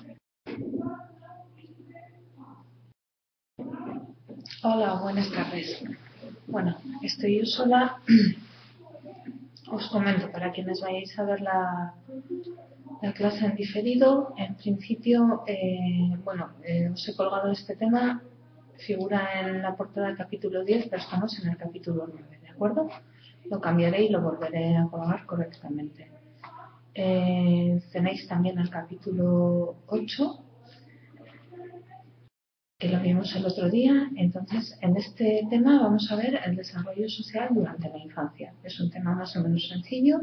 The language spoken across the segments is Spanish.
Hola, buenas tardes. Bueno, estoy yo sola. Os comento, para quienes vayáis a ver la clase en diferido, en principio, os he colgado este tema, figura en la portada del capítulo 10, pero estamos en el capítulo 9, ¿de acuerdo? Lo cambiaré y lo volveré a colgar correctamente. Tenéis también el capítulo 8, que lo vimos el otro día. Entonces, en este tema vamos a ver el desarrollo social durante la infancia. Es un tema más o menos sencillo.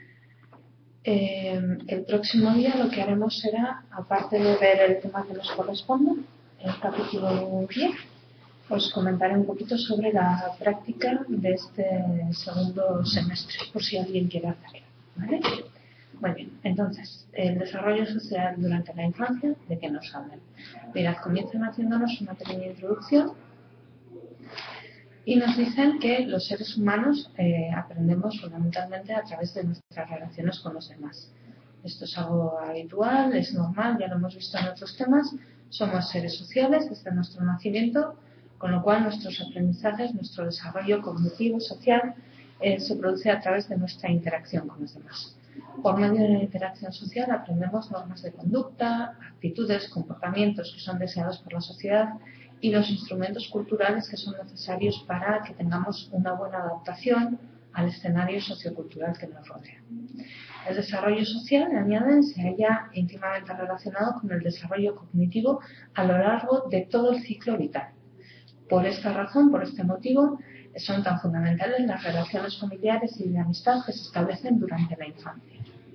El próximo día lo que haremos será, aparte de ver el tema que nos corresponde, el capítulo 10, os comentaré un poquito sobre la práctica de este segundo semestre, por si alguien quiere hacerlo, ¿vale? Muy bien, entonces, el desarrollo social durante la infancia, ¿de qué nos hablan? Mirad, comienzan haciéndonos una pequeña introducción y nos dicen que los seres humanos aprendemos fundamentalmente a través de nuestras relaciones con los demás. Esto es algo habitual, es normal, ya lo hemos visto en otros temas. Somos seres sociales desde nuestro nacimiento, con lo cual nuestros aprendizajes, nuestro desarrollo cognitivo, social, se produce a través de nuestra interacción con los demás. Por medio de la interacción social aprendemos normas de conducta, actitudes, comportamientos que son deseados por la sociedad y los instrumentos culturales que son necesarios para que tengamos una buena adaptación al escenario sociocultural que nos rodea. El desarrollo social, añaden, se halla íntimamente relacionado con el desarrollo cognitivo a lo largo de todo el ciclo vital. Por esta razón, por este motivo, son tan fundamentales las relaciones familiares y de amistad que se establecen durante la infancia.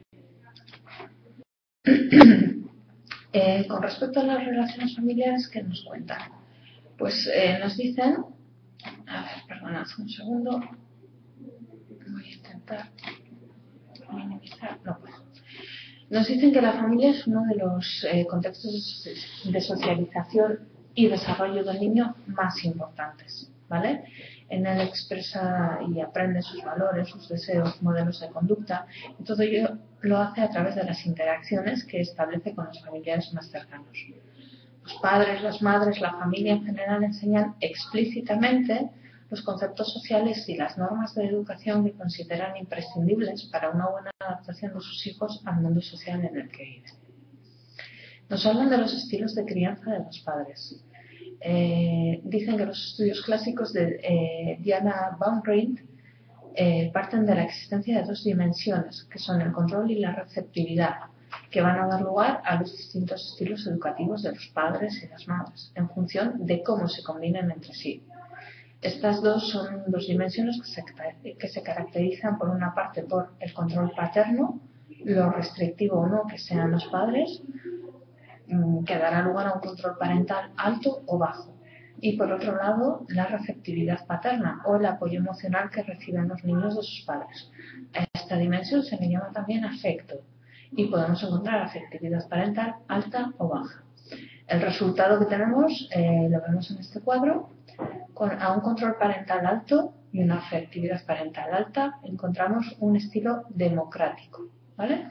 Con respecto a las relaciones familiares, ¿qué nos cuentan? Pues nos dicen, perdonad un segundo, voy a intentar minimizar, no puedo. Nos dicen que la familia es uno de los contextos de socialización y desarrollo del niño más importantes, ¿vale? En él expresa y aprende sus valores, sus deseos, modelos de conducta, y todo ello lo hace a través de las interacciones que establece con los familiares más cercanos. Los padres, las madres, la familia en general enseñan explícitamente los conceptos sociales y las normas de educación que consideran imprescindibles para una buena adaptación de sus hijos al mundo social en el que viven. Nos hablan de los estilos de crianza de los padres. Dicen que los estudios clásicos de Diana Baumrind parten de la existencia de dos dimensiones, que son el control y la receptividad, que van a dar lugar a los distintos estilos educativos de los padres y las madres, en función de cómo se combinen entre sí. Estas dos son dos dimensiones que se caracterizan por una parte por el control paterno, lo restrictivo o no que sean los padres, que dará lugar a un control parental alto o bajo. Y por otro lado, la receptividad paterna o el apoyo emocional que reciben los niños de sus padres. A esta dimensión se le llama también afecto y podemos encontrar afectividad parental alta o baja. El resultado que tenemos lo vemos en este cuadro. A un control parental alto y una afectividad parental alta encontramos un estilo democrático, ¿vale?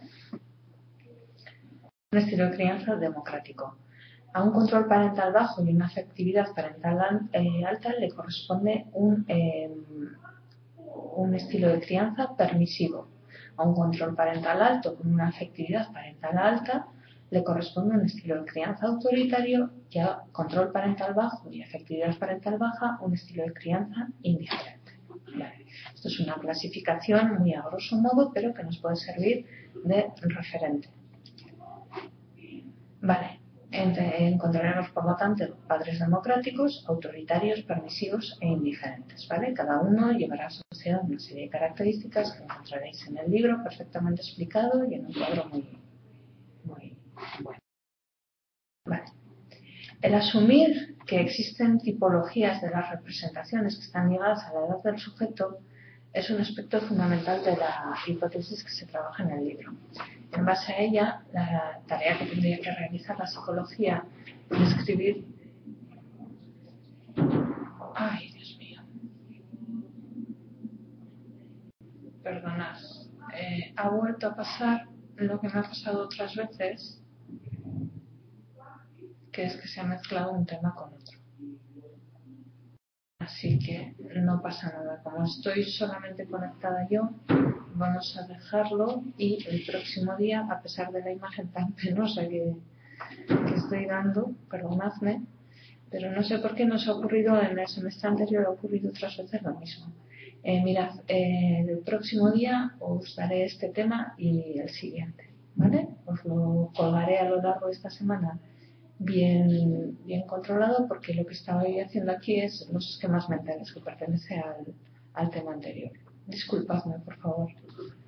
Un estilo de crianza democrático. A un control parental bajo y una afectividad parental alta le corresponde un estilo de crianza permisivo. A un control parental alto con una afectividad parental alta le corresponde un estilo de crianza autoritario y a control parental bajo y afectividad parental baja un estilo de crianza indiferente. Vale. Esto es una clasificación muy a grosso modo, pero que nos puede servir de referente. Vale. Encontraremos, por lo tanto, padres democráticos, autoritarios, permisivos e indiferentes, ¿vale? Cada uno llevará asociado una serie de características que encontraréis en el libro perfectamente explicado y en un cuadro muy bueno. Vale. El asumir que existen tipologías de las representaciones que están ligadas a la edad del sujeto es un aspecto fundamental de la hipótesis que se trabaja en el libro. En base a ella, la tarea que tendría que realizar la psicología es escribir... Ay, Dios mío. Perdonad. Ha vuelto a pasar lo que me ha pasado otras veces. que es que se ha mezclado un tema con otro. Así que no pasa nada. Como estoy solamente conectada yo, vamos a dejarlo y el próximo día, a pesar de la imagen tan penosa que estoy dando, perdonadme, pero no sé por qué nos ha ocurrido en el semestre anterior, ha ocurrido otras veces lo mismo. Mirad, el próximo día os daré este tema y el siguiente, ¿vale? Os lo colgaré a lo largo de esta semana bien controlado, porque lo que estaba haciendo aquí es los esquemas mentales, que pertenece al tema anterior. Disculpadme, por favor.